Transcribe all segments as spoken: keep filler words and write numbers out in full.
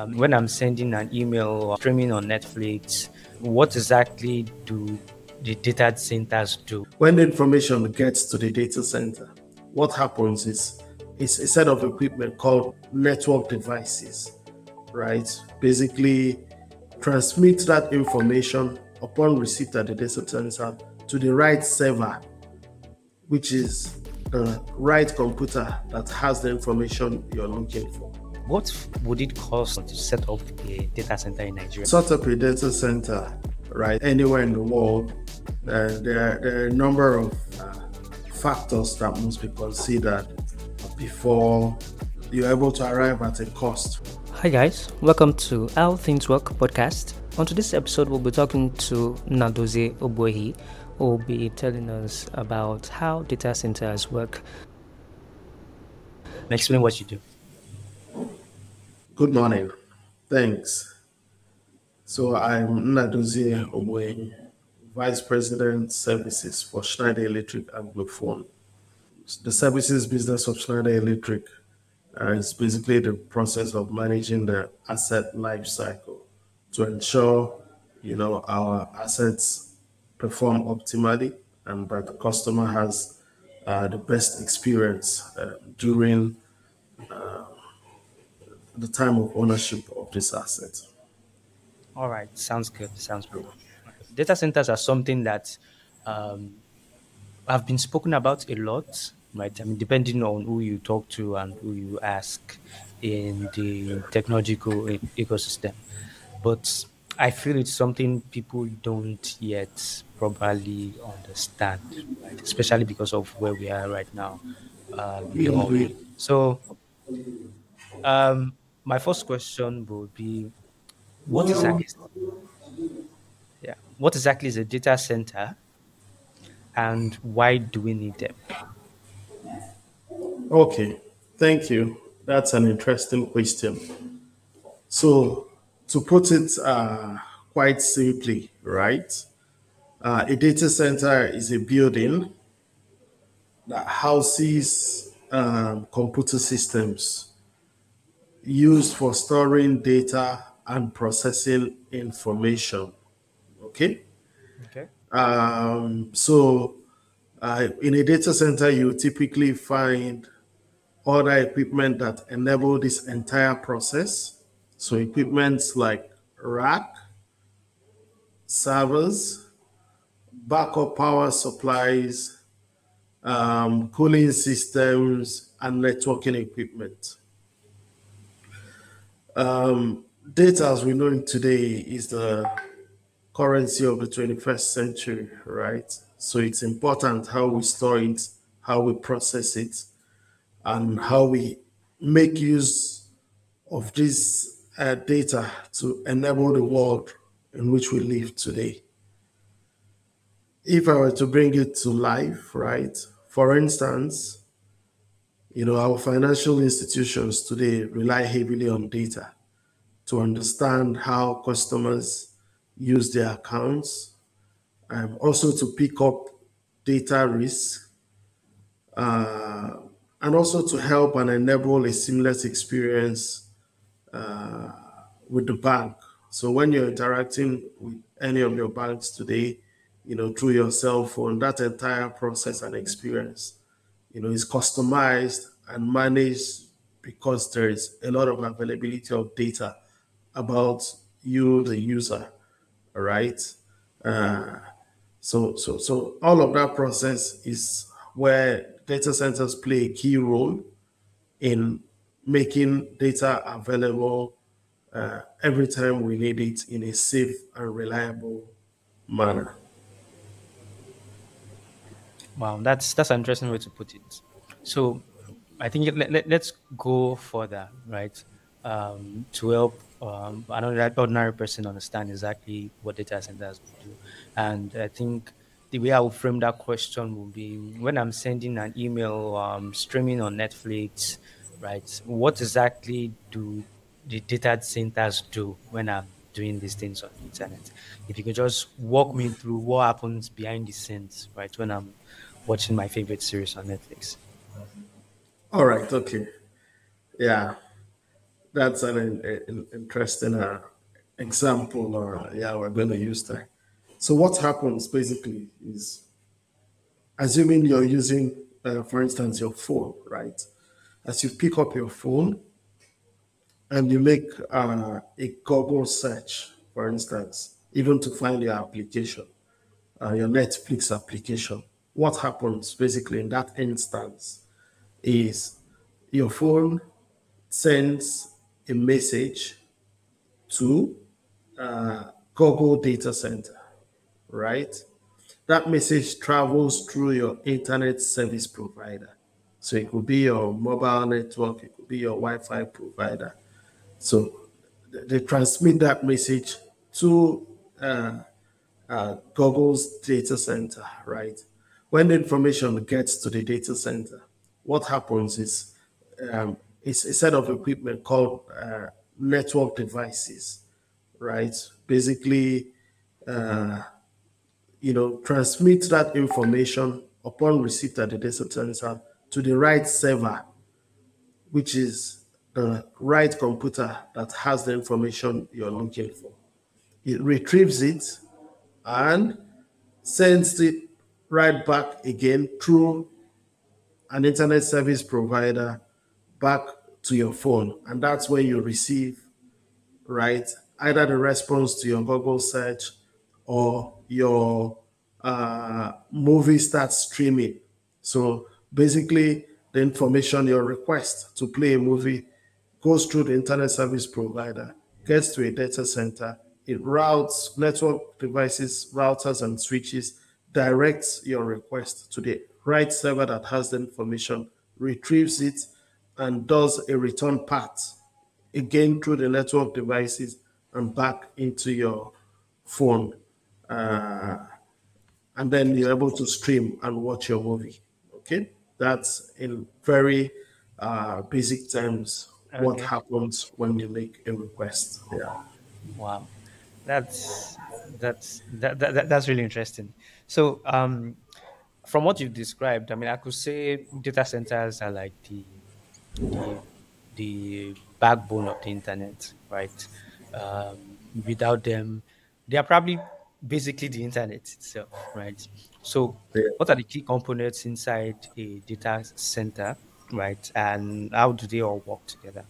um, when I'm sending an email or streaming on Netflix, what exactly do the data centers do? When the information gets to the data center, what happens is it's a set of equipment called network devices, right? Basically, transmit that information upon receipt at the data center to the right server, which is the right computer that has the information you're looking for. What would it cost to set up a data center in Nigeria? Set up a data center, right, anywhere in the world. Uh, there, there are a number of uh, factors that must be considered before you're able to arrive at a cost. Hi guys, welcome to How Things Work podcast. On today's episode, we'll be talking to Nnadozie Ogbuehi, who will be telling us about how data centers work. Explain what you do. Good morning. Thanks. So I'm Nnadozie Ogbuehi, Vice President Services for Schneider Electric Anglophone. The services business of Schneider Electric uh, is basically the process of managing the asset life cycle to ensure, you know, our assets perform optimally and that the customer has uh, the best experience uh, during uh, the time of ownership of this asset. All right, sounds good. Sounds good. Data centers are something that um, have been spoken about a lot, right? I mean, depending on who you talk to and who you ask in the technological e- ecosystem. But I feel it's something people don't yet properly understand, right? Especially because of where we are right now uh, in We the world. agree. So, um, my first question would be, what exactly? Yeah, what exactly is a data center, and why do we need them? Okay, thank you. That's an interesting question. So, to put it uh, quite simply, right? Uh, a data center is a building that houses um, computer systems used for storing data and processing information. Okay, Okay. um, so uh, in a data center, you typically find other equipment that enable this entire process. So equipments like rack, servers, backup power supplies, um, cooling systems, and networking equipment. Um, data, as we know it today, is the currency of the twenty-first century, right? So it's important how we store it, how we process it, and how we make use of this uh, data to enable the world in which we live today. If I were to bring it to life, right? For instance, you know, our financial institutions today rely heavily on data to understand how customers use their accounts, and also to pick up data risk, uh, and also to help and enable a seamless experience with the bank. So when you're interacting with any of your banks today, you know, through your cell phone, that entire process and experience, you know, is customized and managed because there is a lot of availability of data about you, the user, all right? Uh, so, so, so all of that process is where data centers play a key role in making data available uh, every time we need it in a safe and reliable manner. Wow, that's that's an interesting way to put it. So, I think let, let, let's go further, right? Um, to help um, another ordinary person understand exactly what data centers do. And I think the way I would frame that question would be when I'm sending an email, um, streaming on Netflix, right? What exactly do the data centers do when I'm doing these things on the internet? If you could just walk me through what happens behind the scenes, right? When I'm watching my favorite series on Netflix. All right, okay. Yeah. That's an, an interesting uh, example, or yeah, we're going to use that. So what happens basically is, assuming you're using, uh, for instance, your phone, right? As you pick up your phone and you make uh, a Google search, for instance, even to find your application, uh, your Netflix application, what happens basically in that instance is your phone sends a message to Google data center, right? That message travels through your internet service provider. So it could be your mobile network, it could be your Wi Fi provider. So they transmit that message to uh, uh, Google's data center, right? When the information gets to the data center, what happens is um, it's a set of equipment called uh, network devices, right? Basically, you know, transmit that information upon receipt at the data center to the right server, which is the right computer that has the information you're looking for. It retrieves it and sends it right back again through an internet service provider back to your phone. And that's when you receive, right, either the response to your Google search or your uh, movie starts streaming. So basically, the information, your request to play a movie goes through the internet service provider, gets to a data center, it routes network devices, routers, and switches, directs your request to the right server that has the information, retrieves it, and does a return path again through the network devices and back into your phone. Uh, and then you're able to stream and watch your movie. Okay, that's in very uh, basic terms what Okay. happens when you make a request. Yeah. Wow. That's that's that, that, that- that's really interesting. So, um, from what you've described, I mean, I could say data centers are like the the the backbone of the internet, right? Um, without them, they are probably basically the internet itself, right? So, Yeah. what are the key components inside a data center, right? And how do they all work together?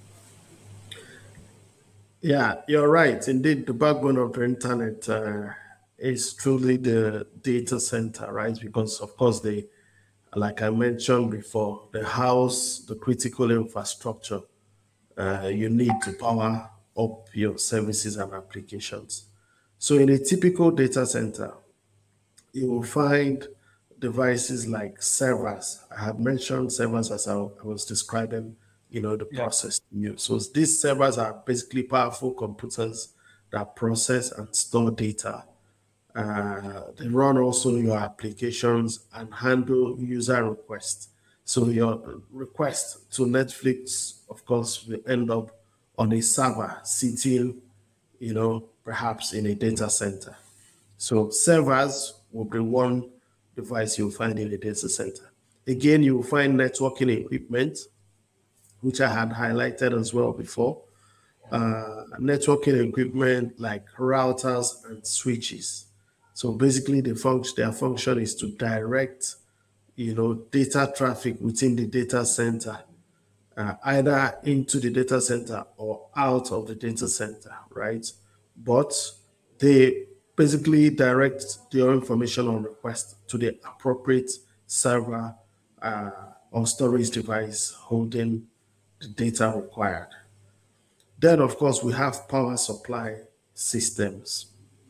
Yeah, you're right. Indeed, the backbone of the internet uh, is truly the data center, right? Because, of course, they, like I mentioned before, the house, the critical infrastructure uh, you need to power up your services and applications. So, in a typical data center, you will find devices like servers. I had mentioned servers as I, I was describing, you know, the Yeah. process to use. So these servers are basically powerful computers that process and store data. Uh, they run also your applications and handle user requests. So your request to Netflix, of course, will end up on a server sitting, you know, perhaps in a data center. So servers will be one device you'll find in a data center. Again, you will find networking equipment, which I had highlighted as well before. Uh, networking equipment like routers and switches. So basically, the function, their function is to direct, you know, data traffic within the data center, uh, either into the data center or out of the data center, right? But they basically direct your information on request to the appropriate server uh, or storage device holding the data required. Then, of course, we have power supply systems.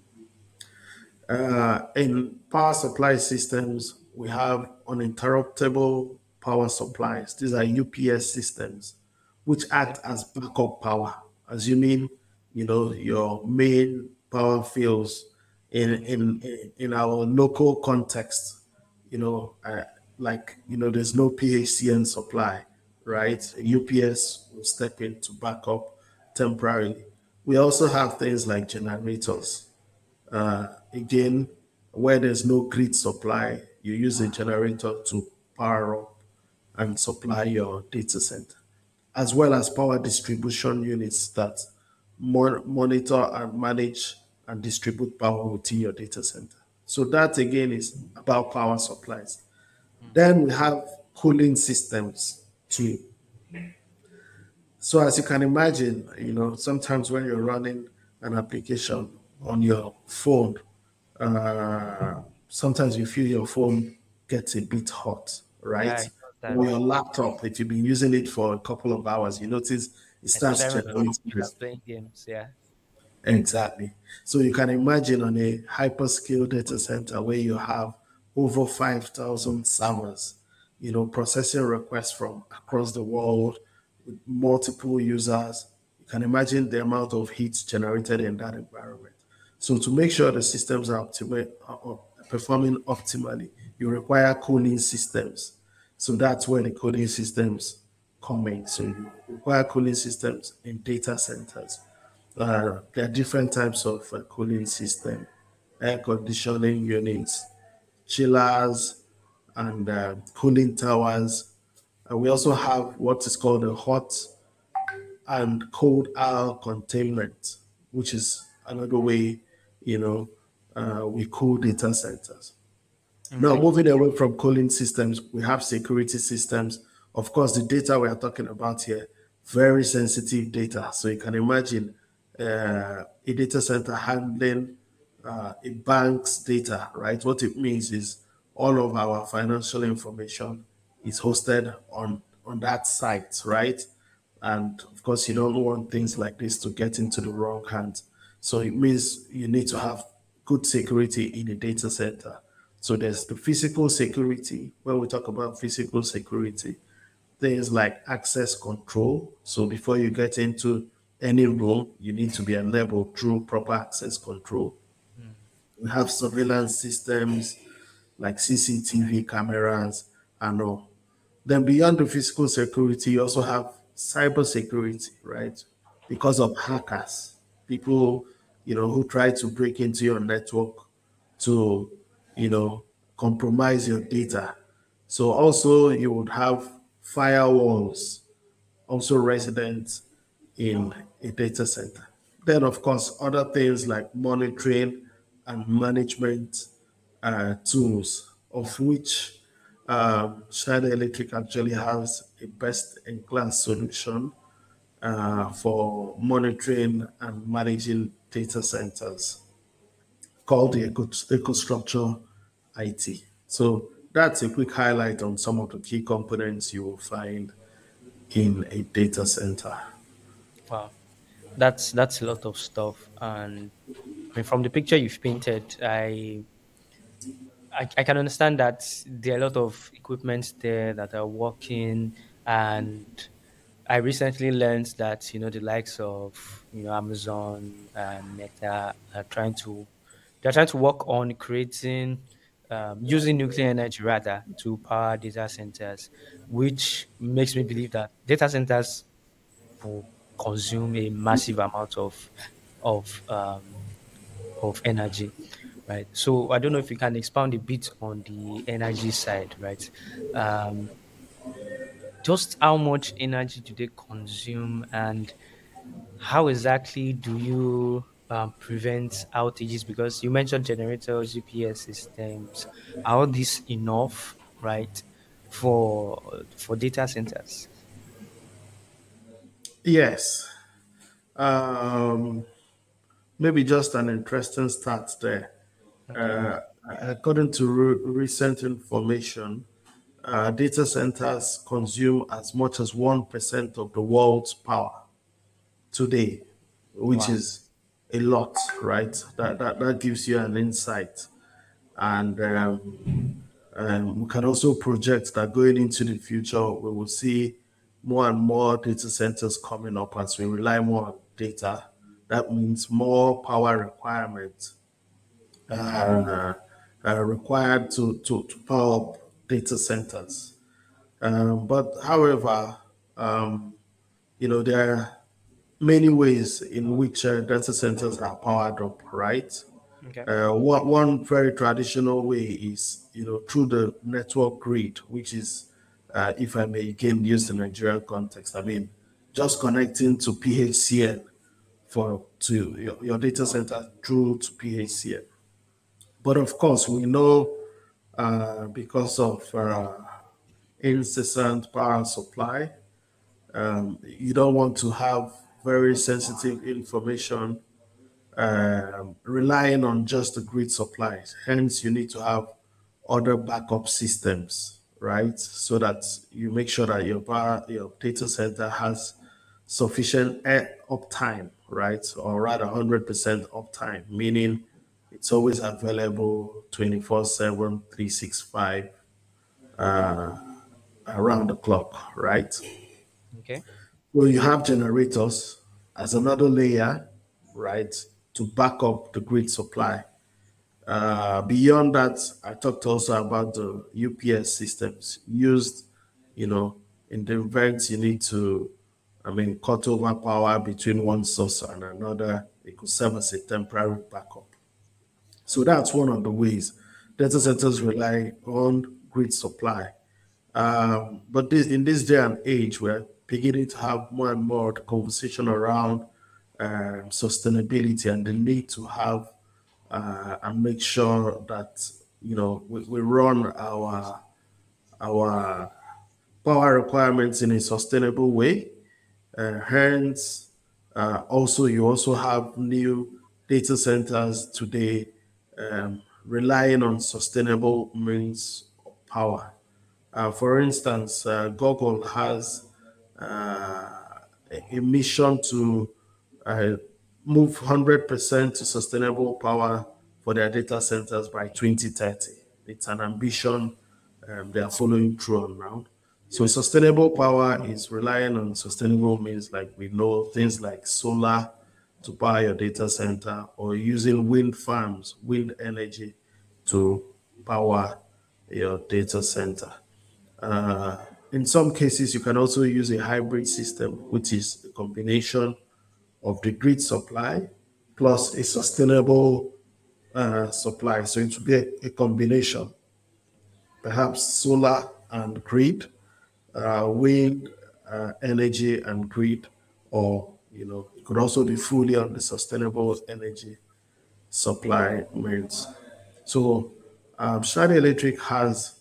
Uh, in power supply systems, we have uninterruptible power supplies. These are U P S systems, which Okay. act as backup power, assuming you know your main power fails in in in our local context. You know, uh, like you know, there's no P H C N supply, right? U P S will step in to back up temporarily. We also have things like generators. Again, where there's no grid supply, you use a generator to power up and supply your data center. as well as power distribution units that mon- monitor and manage and distribute power within your data center. So that again is about power supplies. Then we have cooling systems too. So as you can imagine, you know, sometimes when you're running an application on your phone, uh, sometimes you feel your phone gets a bit hot, Yeah, right? it does that. Or your laptop, if you've been using it for a couple of hours, you notice it starts Especially when generating you are this. playing games. Yeah. Exactly. So you can imagine on a hyperscale data center where you have over five thousand servers, you know, processing requests from across the world with multiple users. You can imagine the amount of heat generated in that environment. So to make sure the systems are optima- are performing optimally, you require cooling systems. So that's where the cooling systems come in. So you require cooling systems in data centers. Uh, there are different types of uh, cooling system, air conditioning units, chillers, and uh, cooling towers. And we also have what is called a hot and cold aisle containment, which is another way, you know, uh, we cool data centers. Now, Okay. moving away from cooling systems, we have security systems. Of course, the data we are talking about here, very sensitive data. So you can imagine uh, a data center handling uh, a bank's data, right? What it means is all of our financial information is hosted on on that site, right? And of course, you don't want things like this to get into the wrong hands. So it means you need to have good security in a data center. So there's the physical security. When we talk about physical security, things like access control. So before you get into any room, you need to be enabled through proper access control. Mm. We have surveillance systems like C C T V cameras and all. Then beyond the physical security, you also have cyber security, right? Because of hackers, people, you know, who try to break into your network to, you know, compromise your data. So also you would have firewalls also resident in a data center. Then, of course, other things like monitoring and management uh, tools, of which um, Schneider Electric actually has a best-in-class solution uh, for monitoring and managing data centers called the Eco- EcoStructure I T. So that's a quick highlight on some of the key components you will find in a data center. Wow. That's that's a lot of stuff. And I mean, from the picture you've painted, I I, I can understand that there are a lot of equipment there that are working, and I recently learned that you know the likes of you know Amazon and Meta are trying to they're trying to work on creating um, using nuclear energy rather to power data centers, which makes me believe that data centers will consume a massive amount of of um, of energy, right? So I don't know if you can expound a bit on the energy side, right? Um, just how much energy do they consume, and how exactly do you um, prevent outages? Because you mentioned generators, G P S systems. Are all these enough, right, for for data centers? Yes. Um, maybe just an interesting stat there. Okay. Uh, According to re- recent information, uh, data centers consume as much as one percent of the world's power today, which Wow. is a lot, right? That, that, that gives you an insight. And um, um, we can also project that going into the future, we will see more and more data centers coming up as we rely more on data. That means more power requirements uh, uh, required to, to, to power up data centers. Um, but however, um, you know, there are many ways in which uh, data centers are powered up, right? Okay. Uh, one, one very traditional way is, you know, through the network grid, which is, uh, if I may again use the Nigerian context, I mean, just connecting to P H C N for to your, your data center through to P H C N. But of course, we know uh, because of uh, incessant power supply, um, you don't want to have very sensitive information um, relying on just the grid supplies. Hence, you need to have other backup systems, right? So that you make sure that your power, your data center has sufficient air uptime, right? Or rather, one hundred percent uptime, meaning it's always available twenty-four seven, three sixty-five around the clock, right? Okay. Well, you have generators as another layer, right, to back up the grid supply. Uh, beyond that, I talked also about the U P S systems used, you know, in the event you need to, I mean, cut over power between one source and another. It could serve as a temporary backup. So that's one of the ways data centers rely on grid supply. Um, but this, in this day and age, we're beginning to have more and more conversation around um, sustainability and the need to have uh, and make sure that you know we, we run our our power requirements in a sustainable way. Uh, hence, uh, also you also have new data centers today um, relying on sustainable means of power. Uh, for instance, uh, Google has uh, a mission to uh, move one hundred percent to sustainable power for their data centers by twenty thirty. It's an ambition um, they are following through on now. So, sustainable power is relying on sustainable means like we know things like solar to power your data center or using wind farms, wind energy to power your data center. Uh, in some cases, you can also use a hybrid system, which is a combination of the grid supply plus a sustainable uh, supply. So it will be a, a combination, perhaps solar and grid, uh, wind uh, energy and grid, or you know, it could also be fully on the sustainable energy supply means. So um, Schneider Electric has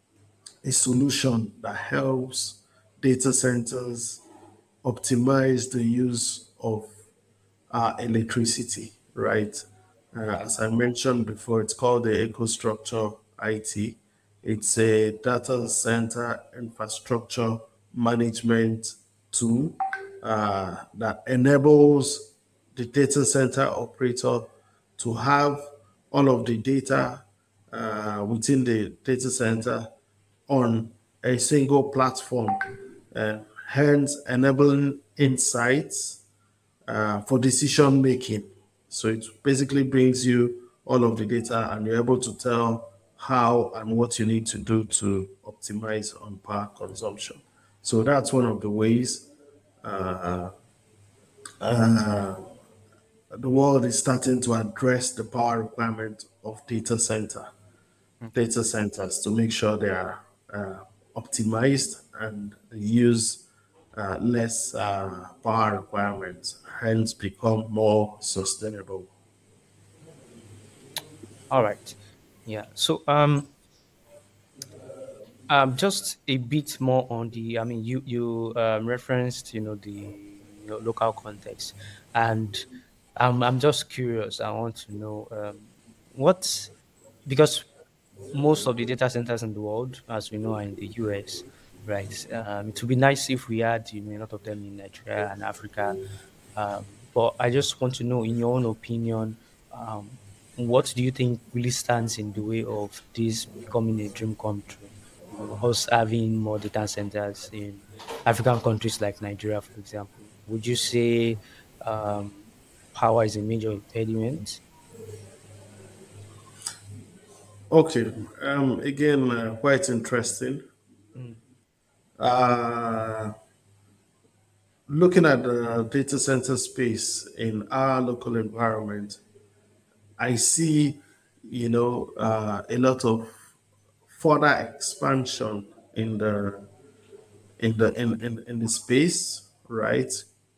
a solution that helps data centers optimize the use of uh, electricity, right? Uh, as I mentioned before, it's called the EcoStructure I T. It's a data center infrastructure management tool uh, that enables the data center operator to have all of the data uh, within the data center on a single platform, uh, hence enabling insights uh, for decision making. So it basically brings you all of the data and you're able to tell how and what you need to do to optimize on power consumption. So that's one of the ways the world is starting to address the power requirement of data center Okay. data centers to make sure they are uh, optimized and use uh, less uh, power requirements, hence become more sustainable. All right. Yeah. So um um just a bit more on the, I mean, you you um, referenced, you know, the lo- local context, and I'm I'm just curious. I want to know um what, because most of the data centers in the world, as we know, are in the U S, right? Um, it would be nice if we had, you know, a lot of them in Nigeria and Africa. Um, but I just want to know, in your own opinion, um, what do you think really stands in the way of this becoming a dream come true? You know, us having more data centers in African countries like Nigeria, for example. Would you say um, power is a major impediment? Okay, um, again, uh, quite interesting. Mm, Uh, looking at the data center space in our local environment, I see, you know, uh, a lot of further expansion in the in the in, in, in the space, right?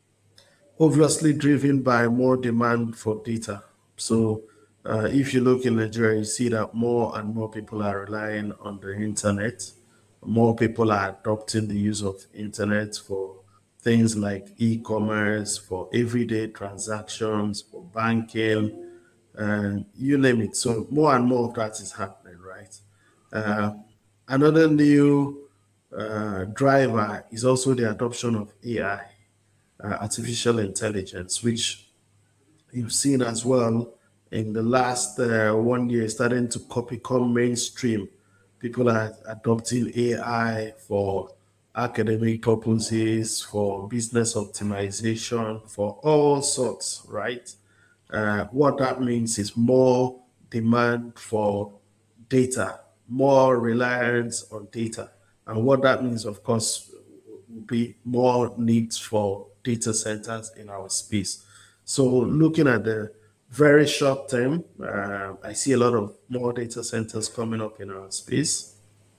Obviously driven by more demand for data. So uh, if you look in Nigeria, you see that more and more people are relying on the internet. More people are adopting the use of internet for things like e-commerce, for everyday transactions, for banking, and you name it. So more and more of that is happening, right? Uh, Another new uh, driver is also the adoption of A I, uh, artificial intelligence, which you've seen as well in the last uh, one year starting to co- become mainstream. People are adopting A I for academic purposes, for business optimization, for all sorts, right? Uh, what that means is more demand for data, more reliance on data. And what that means, of course, will be more needs for data centers in our space. So, looking at the very short term, uh, I see a lot of more data centers coming up in our space,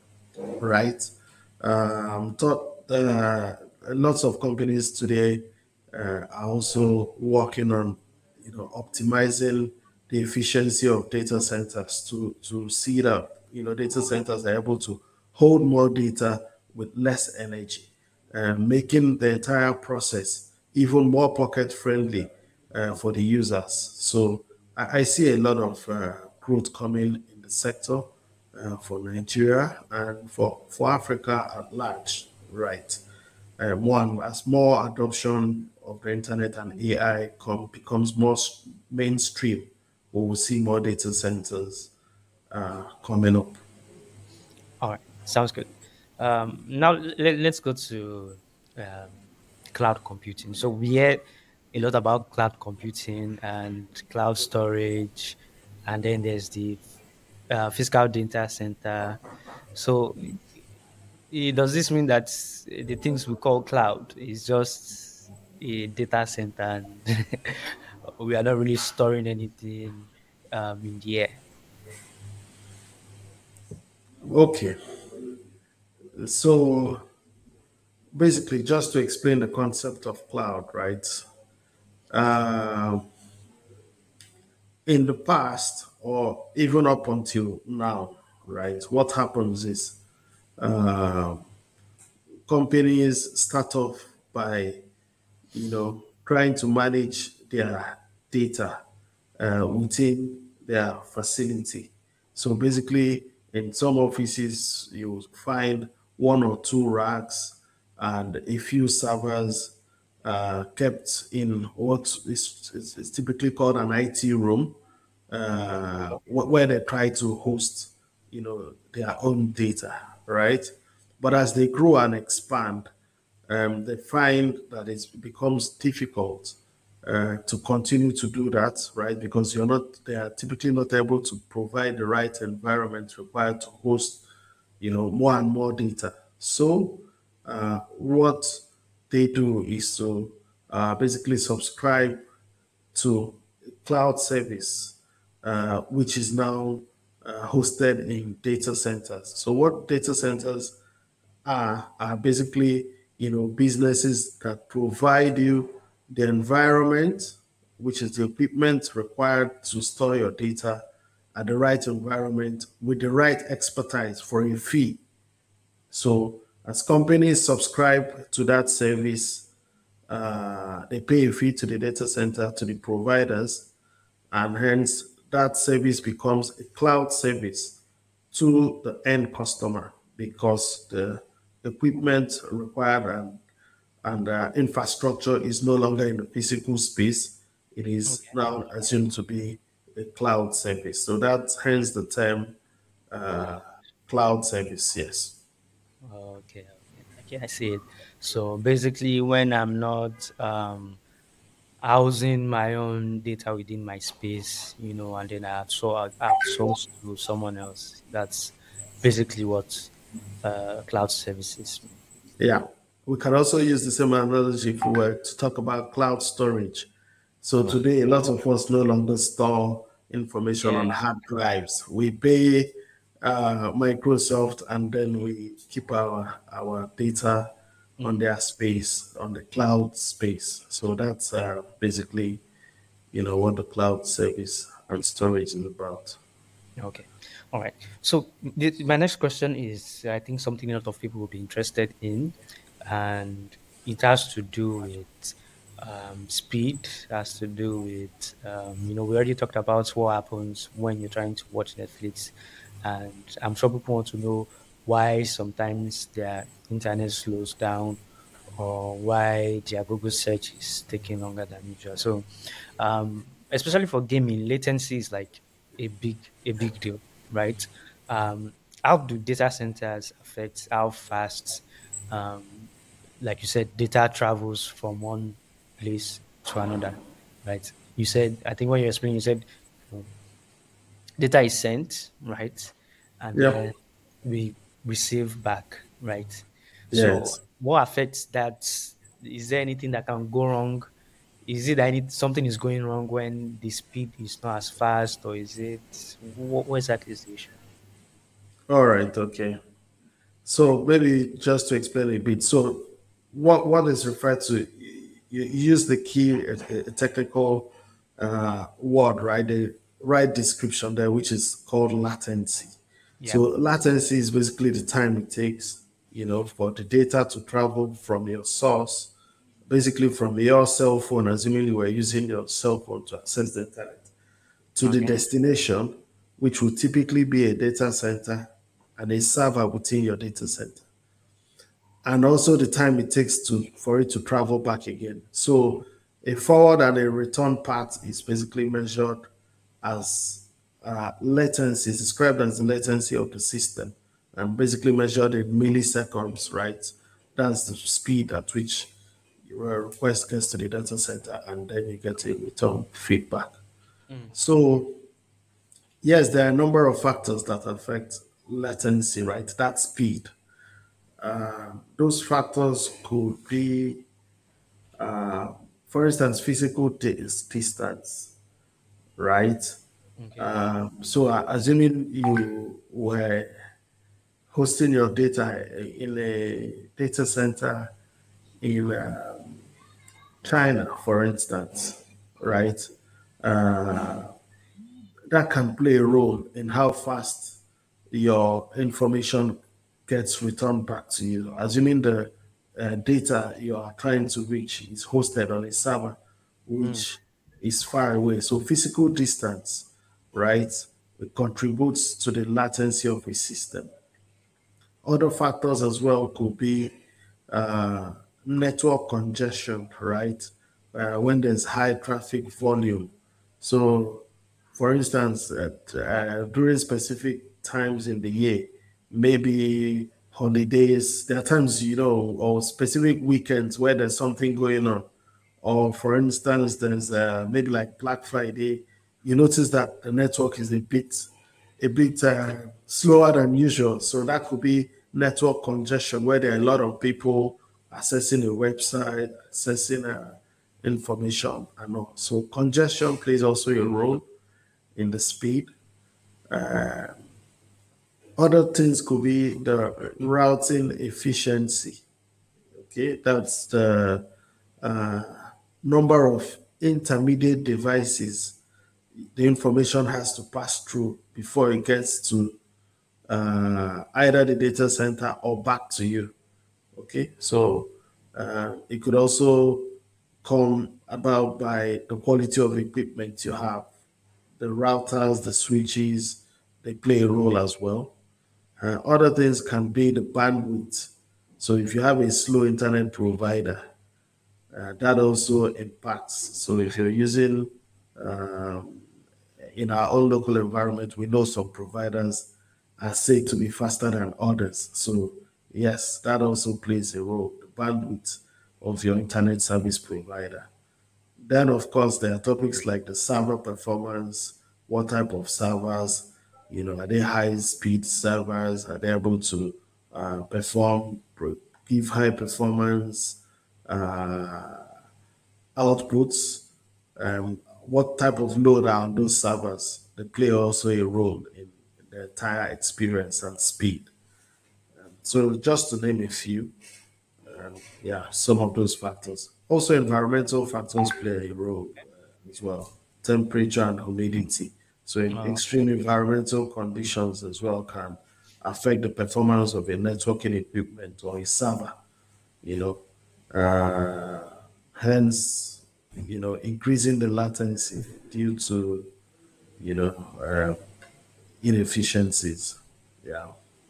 right? Um, thought uh, lots of companies today uh, are also working on, you know, optimizing the efficiency of data centers to to see that, you know, data centers are able to hold more data with less energy, uh, making the entire process even more pocket friendly uh, for the users. So I, I see a lot of uh, growth coming in the sector uh, for Nigeria and for, for Africa at large, right? Uh, one, as more adoption of the internet and A I come, becomes more s- mainstream, we will see more data centers uh, coming up. All right, sounds good. Um, now let, let's go to um, cloud computing. So we hear a lot about cloud computing and cloud storage, and then there's the uh, physical data center. So eh, does this mean that the things we call cloud is just a data center and we are not really storing anything um, in the air? Okay, so basically, just to explain the concept of cloud, right? Uh, in the past, or even up until now, right, what happens is uh, companies start off by, you know, trying to manage their data uh, within their facility. So basically, in some offices, you find one or two racks and a few servers uh, kept in what is, is, is typically called an I T room, uh, wh- where they try to host, you know, their own data, right? But as they grow and expand, um, they find that it becomes difficult uh, to continue to do that, right? Because you're not, they are typically not able to provide the right environment required to host, you know, more and more data. So, uh, what they do is to uh, basically subscribe to cloud service, uh, which is now uh, hosted in data centers. So, what data centers are are basically, you know, businesses that provide you the environment, which is the equipment required to store your data at the right environment with the right expertise for a fee. So as companies subscribe to that service, uh, they pay a fee to the data center, to the providers, and hence that service becomes a cloud service to the end customer because the equipment required and, and uh, infrastructure is no longer in the physical space. It is Okay. now assumed to be a cloud service. So that's hence the term uh, cloud service, yes. Okay, okay, okay, I see it. So basically, when I'm not um, housing my own data within my space, you know, and then I outsource, outsource to someone else, that's basically what uh, cloud services mean. Yeah. We can also use the same analogy if we were to talk about cloud storage. So today, a lot of us no longer store information Yeah. on hard drives. We pay uh, Microsoft and then we keep our our data on their space, on the cloud space. So that's uh, basically, you know, what the cloud service and storage is about. Okay. All right. So the, my next question is, I think something a lot of people will be interested in, and it has to do with um, speed. Has to do with um, you know we already talked about what happens when you're trying to watch Netflix, and I'm sure people want to know why sometimes their internet slows down or why their Google search is taking longer than usual. So, um, especially for gaming, latency is like a big a big deal, right? Um, how do data centers affect how fast, um, like you said, data travels from one place to another, right? You said, I think when you explained, you said um, data is sent, right, and then Yep. we receive back, right? So, Yes. what affects that? Is there anything that can go wrong? Is it that any, something is going wrong when the speed is not as fast, or is it what, what exactly is the issue? All right. Okay. So maybe just to explain a bit. So what what is referred to? You use the key uh, uh, technical uh, word, right? The right description there, which is called latency. So Yep. latency is basically the time it takes, you know, for the data to travel from your source, basically from your cell phone, assuming you were using your cell phone to access the internet, to the Okay. destination, which will typically be a data center and a server within your data center, and also the time it takes to for it to travel back again. So a forward and a return path is basically measured as uh, latency, is described as the latency of the system, and basically measured in milliseconds, right? That's the speed at which your request gets to the data center, and then you get a return feedback. Mm. So yes, there are a number of factors that affect latency, right? That speed. Those factors could be, for instance, physical dis- distance, right? Okay. Um, so, uh, assuming you were hosting your data in a data center in uh, China, for instance, right? Uh, that can play a role in how fast your information gets returned back to you, assuming the uh, data you are trying to reach is hosted on a server Mm. which is far away. So physical distance, right, it contributes to the latency of a system. Other factors as well could be uh, network congestion, right? Uh, when there's high traffic volume. So, for instance, at, uh, during specific times in the year, maybe holidays, there are times, you know, or specific weekends where there's something going on. Or, for instance, there's uh, maybe like Black Friday, you notice that the network is a bit a bit uh, slower than usual. So that could be network congestion where there are a lot of people accessing a website, accessing uh, information and all. So congestion plays also a role in the speed. Other things could be the routing efficiency. Okay, that's the number of intermediate devices the information has to pass through before it gets to uh, either the data center or back to you. Okay, so uh, it could also come about by the quality of equipment you have. The routers, the switches, they play a role as well. Uh, other things can be the bandwidth. So if you have a slow internet provider, uh, that also impacts. So if you're using um, in our own local environment, we know some providers are said to be faster than others. So, yes, that also plays a role, the bandwidth of your internet service provider. Then, of course, there are topics like the server performance, what type of servers, you know, are they high speed servers? Are they able to uh, perform, pro- give high performance uh, outputs? Um, what type of load are on those servers? They play also a role in the entire experience and speed. So just to name a few, Yeah, some of those factors. Also, environmental factors play a role uh, as well. Temperature and humidity. So, in Oh, extreme environmental conditions as well can affect the performance of a networking equipment or a server. You know, uh, hence, you know, increasing the latency due to you know uh, inefficiencies. Yeah.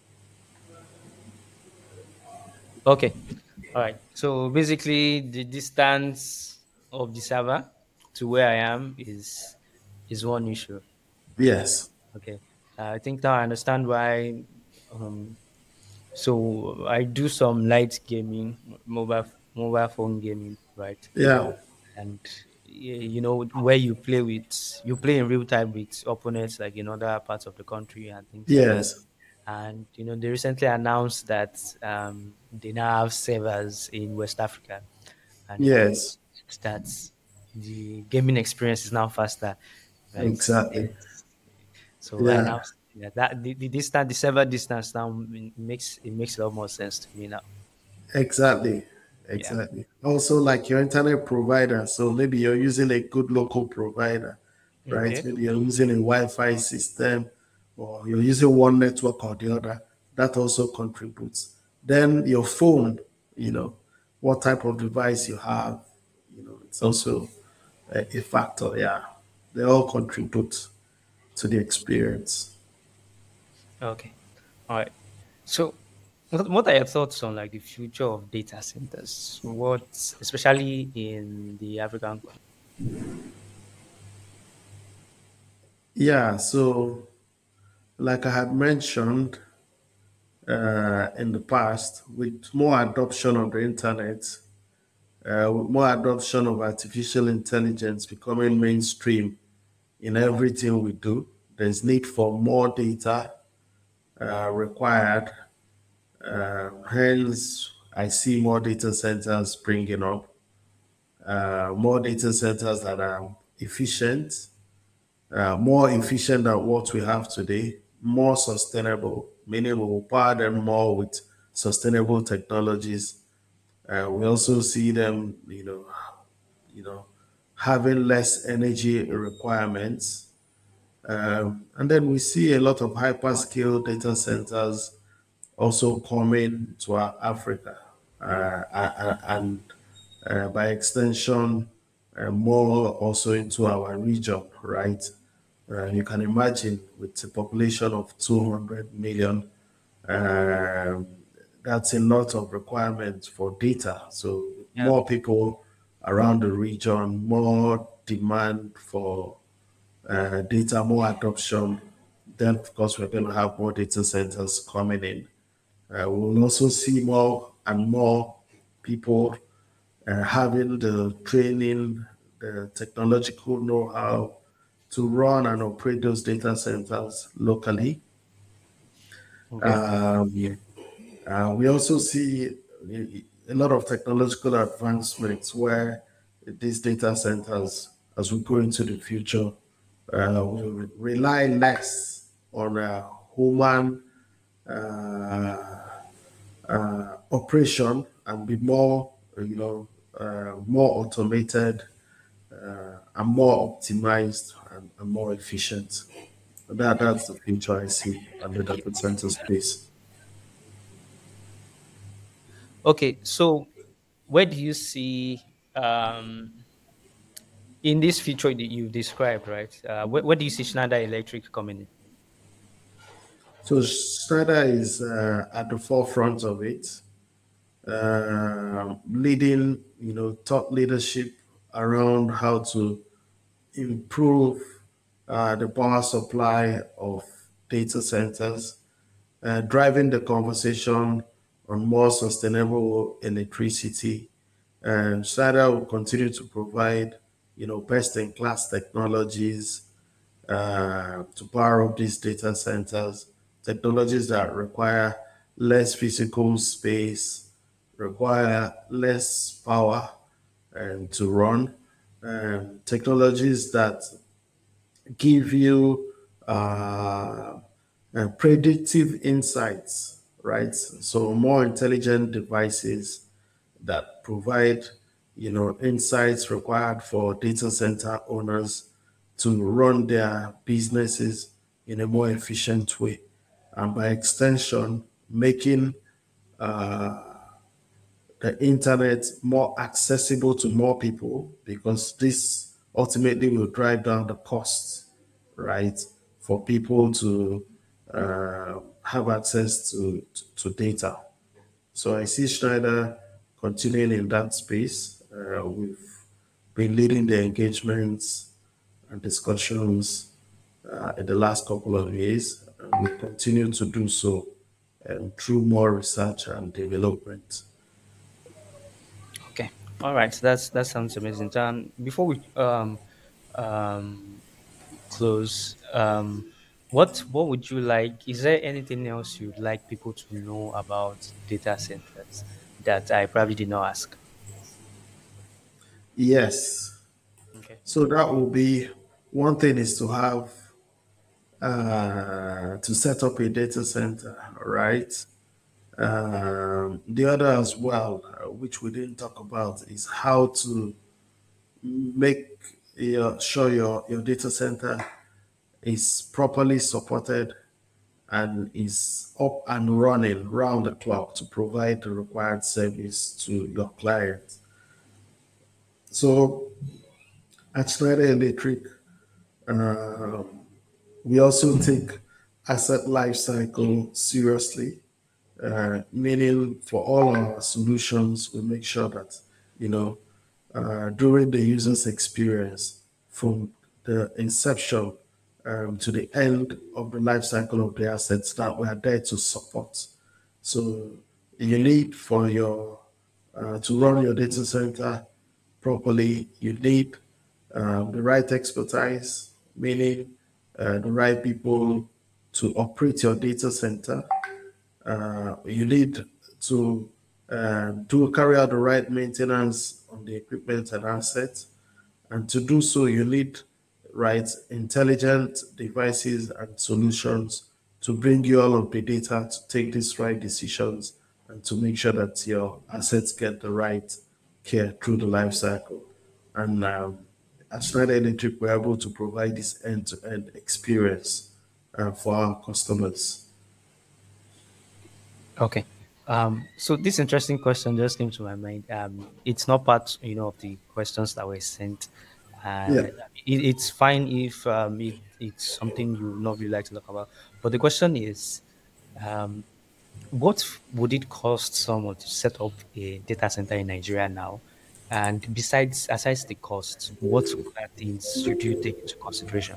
okay. All right. So basically, the distance of the server to where I am is is one issue. Yes. Okay. Uh, I think now I understand why. Um, so I do some light gaming, mobile mobile phone gaming, right? Yeah. And y- you know where you play with you play in real time with opponents like in other parts of the country and things like that. Yes. And you know they recently announced that um, they now have servers in West Africa, and you know Yes. that the gaming experience is now faster, right? Exactly. So I Yeah. now, yeah, that the, the distance, the server distance now m- makes it makes a lot more sense to me now. Exactly. Yeah. Exactly. Also, like your internet provider. So maybe you're using a good local provider, right? Okay. Maybe you're using a Wi-Fi system or you're using one network or the other. That also contributes. Then your phone, you know, what type of device you have, you know, it's also a, a factor. Yeah. They all contribute to the experience. Okay. All right. So, what, what are your thoughts on like the future of data centers? What, especially in the African con- Yeah. So, like I had mentioned, uh, in the past, with more adoption of the internet, uh, with more adoption of artificial intelligence becoming mainstream in everything we do, there's need for more data uh, required. Uh, hence, I see more data centers springing up, uh, more data centers that are efficient, uh, more efficient than what we have today, more sustainable, meaning we will power them more with sustainable technologies. Uh, we also see them, you know, you know, having less energy requirements. Um, and then we see a lot of hyperscale data centers also coming to our Africa, uh, a- and uh, by extension, uh, more also into our region, right? Uh, you can imagine with a population of two hundred million, um, that's a lot of requirements for data. So Yeah. more people around the region, more demand for uh, data, more adoption. Then, of course, we're going to have more data centers coming in. Uh, we'll also see more and more people uh, having the training, the technological know-how to run and operate those data centers locally. Okay. Um, uh, we also see a lot of technological advancements where these data centers, as we go into the future, uh, will rely less on uh, human uh, uh, operation and be more, you know, uh, more automated uh, and more optimized and, and more efficient. That that's the future I see on the data center space. Okay. So, where do you see um, in this future that you've described, right? Uh, where, where do you see Schneider Electric coming in? So Schneider is uh, at the forefront of it, uh, leading, you know, top leadership around how to improve uh, the power supply of data centers, uh, driving the conversation on more sustainable electricity. And Schneider will continue to provide, you know, best-in-class technologies uh, to power up these data centers, technologies that require less physical space, require less power and to run, um, technologies that give you uh, uh, predictive insights, right? So more intelligent devices, that provide, you know, insights required for data center owners to run their businesses in a more efficient way, and by extension, making the internet more accessible to more people, because this ultimately will drive down the costs, right, for people to uh, have access to, to, to data. So I see Schneider continuing in that space. Uh, we've been leading the engagements and discussions uh, in the last couple of years, and we continue to do so um, through more research and development. Okay. All right. So that's that sounds amazing. Um, before we um um close, um, what what would you like? Is there anything else you'd like people to know about data centers that I probably did not ask? Yes. Okay. So that will be one thing, is to have uh, to set up a data center, right? Um, the other as well, uh, which we didn't talk about, is how to make your, sure your, your data center is properly supported and is up and running round the clock to provide the required service to your clients. So at Schneider Electric, uh, we also take asset lifecycle seriously, uh, meaning for all our solutions, we make sure that, you know, uh, during the user's experience, from the inception um, to the end of the life cycle of the assets, that we are there to support. So you need for your uh, to run your data center properly, you need um, the right expertise, meaning uh, the right people to operate your data center. Uh, you need to uh, do carry out the right maintenance on the equipment and assets, and to do so, you need right intelligent devices and solutions to bring you all of the data to take these right decisions and to make sure that your assets get the right care through the life cycle. And um, at Schneider Electric, we're able to provide this end-to-end experience uh, for our customers. Okay. Um, so this interesting question just came to my mind. Um, it's not part, you know, of the questions that were sent, and Yeah. it, it's fine if um, it, it's something you would not really like to talk about. But the question is, um, what would it cost someone to set up a data center in Nigeria now? And besides, aside the cost, what other things should you take into consideration?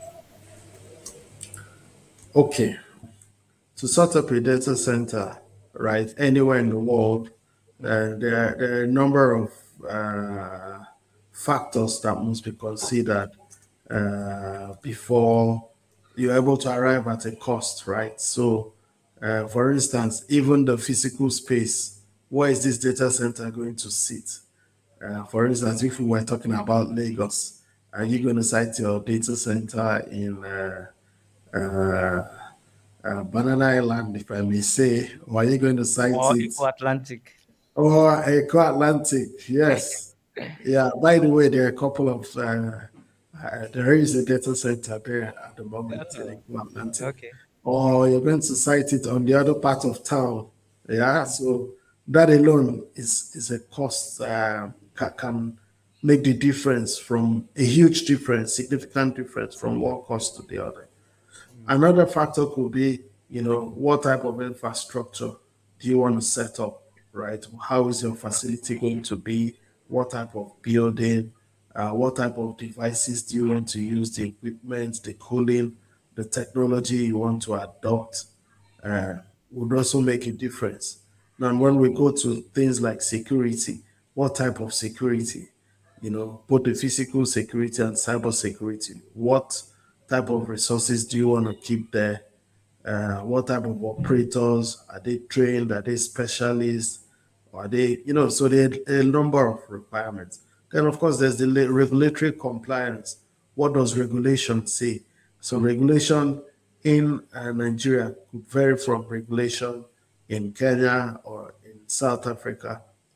Okay. To set up a data center, right, anywhere in the world, uh, there, there are a number of uh, factors that must be considered uh, before you're able to arrive at a cost, right? So, uh, for instance, even the physical space, where is this data center going to sit? Uh, for instance, if we were talking about Lagos, are you going to site your data center in uh, uh, uh, Banana Island, if I may say, or are you going to cite Or it? Eco Atlantic? Or Eco Atlantic, yes. Yeah, by the way, there are a couple of, uh, uh, there is a data center there at the moment in Oh, Eco Atlantic. okay. Or you're going to cite it on the other part of town. Yeah, so that alone is, is a cost, uh, ca- can make the difference from a huge difference, significant difference from one cost to the other. Mm. Another factor could be, you know, what type of infrastructure do you want to set up, right? How is your facility going to be? What type of building? Uh, what type of devices do you want to use? The equipment, the cooling, the technology you want to adopt uh, would also make a difference. Now, when we go to things like security, what type of security? You know, both the physical security and cyber security. What type of resources do you want to keep there? Uh, what type of operators are they trained? Are they specialists? Are they, you know, so there are a number of requirements. Then, of course, there's the le- regulatory compliance. What does regulation say? So, regulation in uh, Nigeria could vary from regulation in Kenya or in South Africa.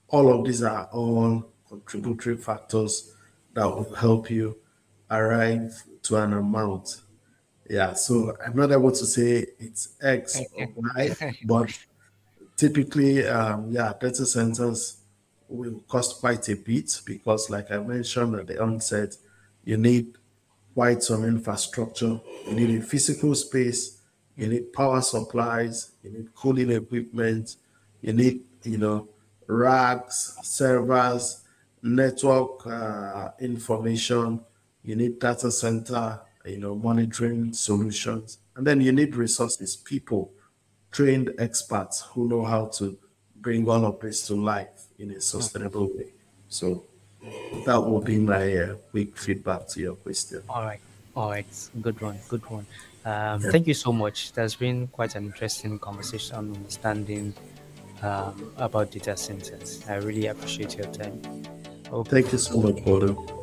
All of these are all contributory factors that will help you arrive to an amount. Yeah, so I'm not able to say it's X or Y, but typically, um, yeah, data centers will cost quite a bit because, like I mentioned at the onset, you need quite some infrastructure. You need a physical space, you need power supplies, you need cooling equipment, you need, you know, racks, servers, network uh, information, you need data center, you know, monitoring solutions, and then you need resources, people, trained experts who know how to bring all of this to life in a Okay. sustainable way. So that will be my uh, quick feedback to your question. All right. All right. Good one. Good one. Um, thank you so much. There's been quite an interesting conversation on understanding um, about data centers. I really appreciate your time. Hope Thank you so much, Bodo.